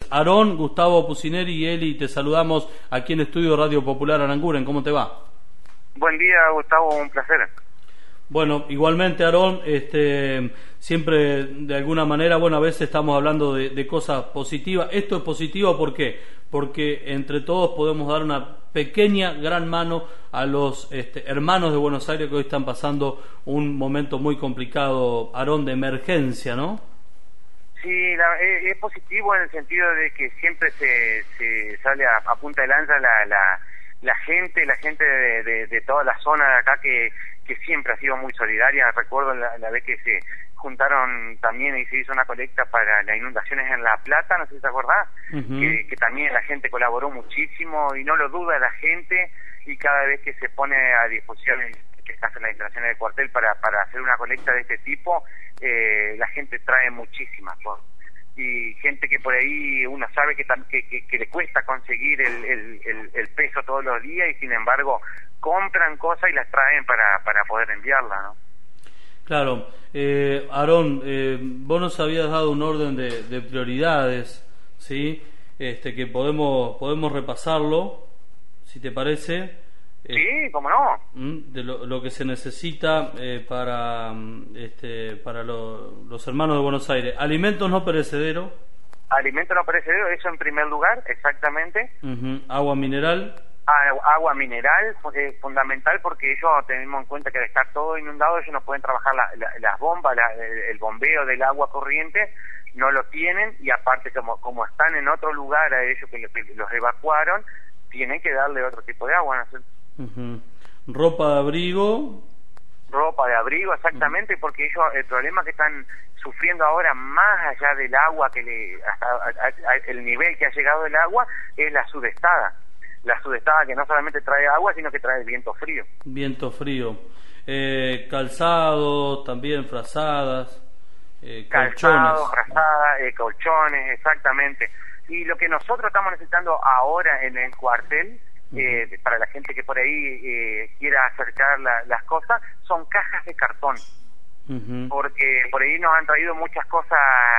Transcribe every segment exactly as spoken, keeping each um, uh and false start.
Aarón, Gustavo Pucineri y Eli, te saludamos aquí en Estudio Radio Popular Aranguren. ¿Cómo te va? Buen día, Gustavo, un placer. Bueno, igualmente, Aarón, este, siempre de alguna manera, bueno, a veces estamos hablando de, de cosas positivas. Esto es positivo, ¿por qué? Porque entre todos podemos dar una pequeña, gran mano a los este, hermanos de Buenos Aires que hoy están pasando un momento muy complicado, Aarón, de emergencia, ¿no? Sí, la, es, es positivo en el sentido de que siempre se, se sale a, a punta de lanza la, la, la gente, la gente de, de, de toda la zona de acá que, que siempre ha sido muy solidaria. Recuerdo la, la vez que se juntaron también y se hizo una colecta para las inundaciones en La Plata, no sé si te acordás, uh-huh. que, que también la gente colaboró muchísimo y no lo duda la gente, y cada vez que se pone a disposición que se hacen las instalaciones del cuartel para, para hacer una colecta de este tipo, eh, la gente trae muchísimas cosas. Y gente que por ahí uno sabe que, que, que, que le cuesta conseguir el, el, el, el peso todos los días y sin embargo compran cosas y las traen para, para poder enviarla, ¿no? Claro. Eh, Aarón, eh, vos nos habías dado un orden de, de prioridades, ¿sí? Este, que podemos podemos repasarlo, si te parece. Sí, eh, cómo no. De lo, lo que se necesita eh, para este para lo, los hermanos de Buenos Aires. Alimentos no perecederos. Alimentos no perecederos, eso en primer lugar, exactamente. Uh-huh. Agua mineral. Agua mineral, eh, fundamental, porque ellos tenemos en cuenta que al estar todo inundado ellos no pueden trabajar la, la, las bombas, la, el, el bombeo del agua corriente, no lo tienen, y aparte como como están en otro lugar a ellos que, lo, que los evacuaron, tienen que darle otro tipo de agua, ¿no? Uh-huh. Ropa de abrigo. Ropa de abrigo, exactamente, uh-huh. porque ellos, el problema que están sufriendo ahora, más allá del agua, que le hasta a, a, el nivel que ha llegado el agua, es la sudestada. La sudestada que no solamente trae agua, sino que trae viento frío. Viento frío. Eh, calzados, también frazadas, eh, calzados, colchones. frazadas, eh, colchones, exactamente. Y lo que nosotros estamos necesitando ahora en el cuartel, eh, uh-huh. para la gente que por ahí eh, quiera acercar la, las cosas, son cajas de cartón. Uh-huh. Porque por ahí nos han traído muchas cosas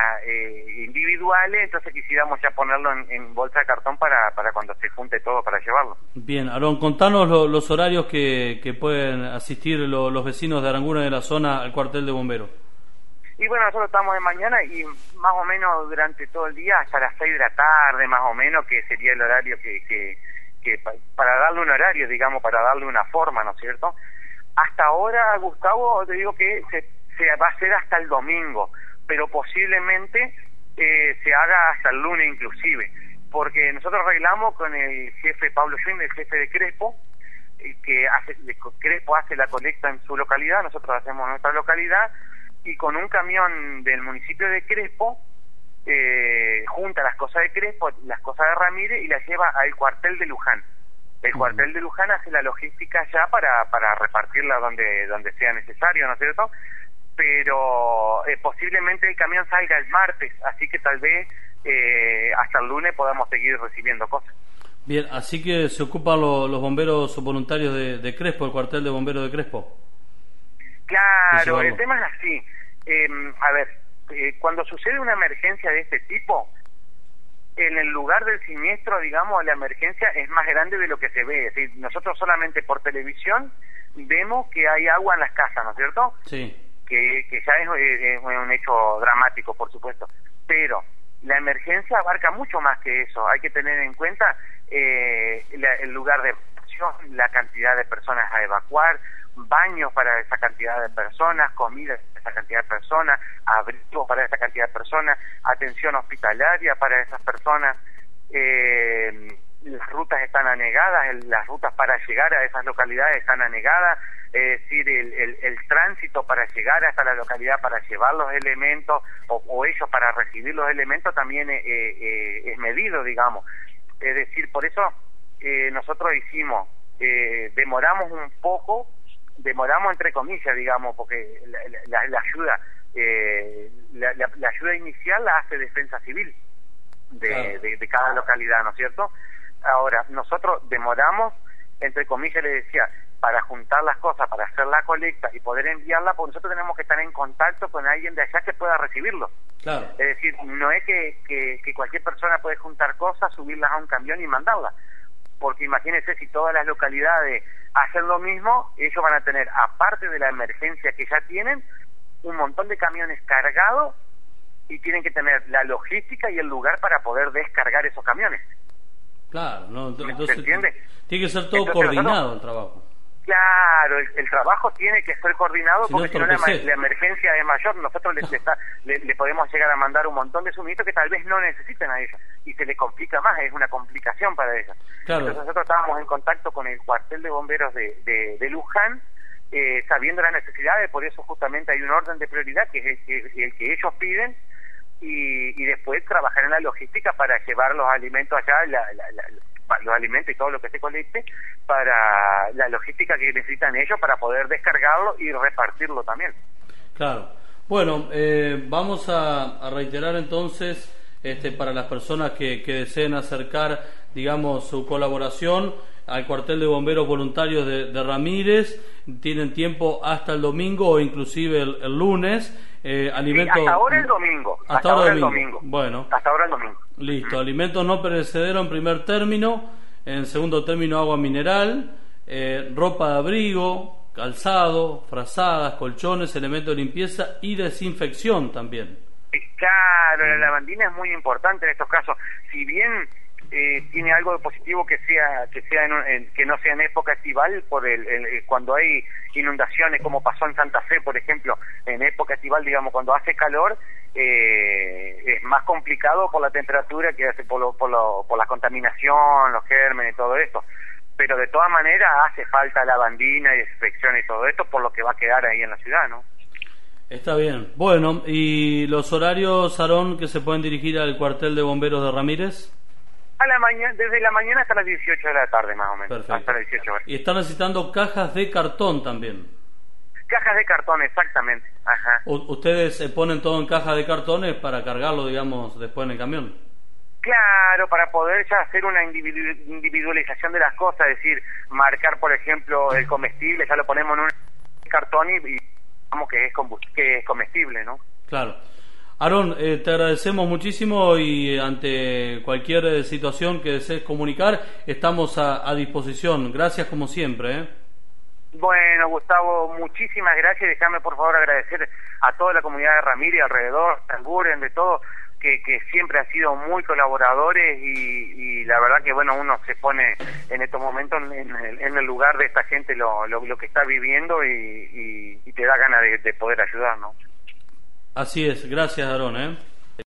eh, individuales, entonces quisiéramos ya ponerlo en, en bolsa de cartón para, para cuando se junte todo para llevarlo. Bien, Aarón, contanos lo, los horarios que, que pueden asistir lo, los vecinos de Aranguren de la zona al cuartel de bomberos. Y bueno, nosotros estamos de mañana y más o menos durante todo el día, hasta las seis de la tarde más o menos, que sería el horario que, que, que para darle un horario, digamos, para darle una forma, ¿no es cierto? Hasta ahora, Gustavo, te digo que se, se va a hacer hasta el domingo, pero posiblemente eh, se haga hasta el lunes inclusive, porque nosotros arreglamos con el jefe Pablo Schwinn, el jefe de Crespo, eh, que hace, Crespo hace la colecta en su localidad, nosotros hacemos en nuestra localidad, y con un camión del municipio de Crespo, eh, junta las cosas de Crespo, las cosas de Ramírez, y las lleva al cuartel de Luján. El cuartel de Luján hace la logística ya para para repartirla donde donde sea necesario, ¿no es cierto? Pero eh, posiblemente el camión salga el martes, así que tal vez eh, hasta el lunes podamos seguir recibiendo cosas. Bien, así que se ocupan lo, los bomberos voluntarios de, de Crespo, el cuartel de bomberos de Crespo. Claro, el tema es así. Eh, a ver, eh, cuando sucede una emergencia de este tipo, en el lugar del siniestro, digamos, la emergencia es más grande de lo que se ve. Es decir, nosotros solamente por televisión vemos que hay agua en las casas, ¿no es cierto? Sí. Que, que ya es, es un hecho dramático, por supuesto. Pero la emergencia abarca mucho más que eso. Hay que tener en cuenta eh, la, el lugar de evacuación, la cantidad de personas a evacuar, baños para esa cantidad de personas, comida para esa cantidad de personas, abrigos para esa cantidad de personas, atención hospitalaria para esas personas. Eh, las rutas están anegadas, las rutas para llegar a esas localidades están anegadas, es decir, el, el, el tránsito para llegar hasta la localidad para llevar los elementos o, o ellos para recibir los elementos también eh, eh, es medido, digamos. Es decir, por eso eh, nosotros hicimos, eh, demoramos un poco, demoramos entre comillas, digamos, porque la, la, la ayuda, eh, la, la, la ayuda inicial la hace Defensa Civil de, claro. de, de cada localidad, ¿no es cierto? Ahora, nosotros demoramos, entre comillas, le decía, para juntar las cosas, para hacer la colecta y poder enviarla, pues nosotros tenemos que estar en contacto con alguien de allá que pueda recibirlo. Claro. Es decir, no es que, que, que cualquier persona puede juntar cosas, subirlas a un camión y mandarlas. Porque imagínense, si todas las localidades hacen lo mismo, ellos van a tener, aparte de la emergencia que ya tienen, un montón de camiones cargados y tienen que tener la logística y el lugar para poder descargar esos camiones. Claro, no, entonces, ¿se entiende? Tiene que ser todo Entonces, coordinado nosotros, el trabajo. Claro, el, el trabajo tiene que ser coordinado, Si porque no, si no la, entorpece. la emergencia es mayor. Nosotros le, le, está, le, le podemos llegar a mandar un montón de suministros que tal vez no necesiten a ellos, y se les complica más, es una complicación para ellos. Claro. Entonces nosotros estábamos en contacto con el cuartel de bomberos de, de, de Luján, eh, sabiendo las necesidades, por eso justamente hay un orden de prioridad que es el que, el que ellos piden, y, y después trabajar en la logística para llevar los alimentos allá, la, la, la, los alimentos y todo lo que se colecte, para la logística que necesitan ellos para poder descargarlo y repartirlo también. Claro. Bueno, eh, vamos a, a reiterar entonces, este, para las personas que, que deseen acercar, digamos, su colaboración al cuartel de bomberos voluntarios de, de Ramírez, tienen tiempo hasta el domingo o inclusive el, el lunes. Eh, alimentos, sí, hasta ahora el domingo. Hasta, hasta ahora ahora el domingo. domingo. Bueno. Hasta ahora el domingo. Listo. Alimentos no perecederos en primer término, en segundo término agua mineral, eh, ropa de abrigo, calzado, frazadas, colchones, elementos de limpieza y desinfección también. Claro, la lavandina es muy importante en estos casos. Si bien eh, tiene algo de positivo que sea que sea en, en, que no sea en época estival, por el, el cuando hay inundaciones, como pasó en Santa Fe, por ejemplo, en época estival, digamos, cuando hace calor, eh, es más complicado por la temperatura que hace, por, lo, por, lo, por la contaminación, los gérmenes y todo esto. Pero de todas maneras hace falta lavandina y desinfección y todo esto por lo que va a quedar ahí en la ciudad, ¿no? Está bien. Bueno, ¿y los horarios, Aarón, que se pueden dirigir al cuartel de bomberos de Ramírez? A la mañana, desde la mañana hasta las dieciocho de la tarde, más o menos. Perfecto. Hasta las dieciocho horas. Y están necesitando cajas de cartón también. Cajas de cartón, exactamente. Ajá. U- ¿Ustedes se ponen todo en cajas de cartones para cargarlo, digamos, después en el camión? Claro, para poder ya hacer una individu- individualización de las cosas, es decir, marcar, por ejemplo, el comestible, ya lo ponemos en un cartón y, y digamos que es, combust- que es comestible, ¿no? Claro. Aarón, eh, te agradecemos muchísimo y ante cualquier eh, situación que desees comunicar, estamos a, a disposición. Gracias como siempre, ¿eh? Bueno, Gustavo, muchísimas gracias. Déjame, por favor, agradecer a toda la comunidad de Ramírez, alrededor, Tanguren, de todo, que, que siempre han sido muy colaboradores y, y la verdad que, bueno, uno se pone en estos momentos en el, en el lugar de esta gente, lo, lo, lo que está viviendo y, y, y te da ganas de, de poder ayudar, ¿no? Así es. Gracias, Aarón, ¿eh?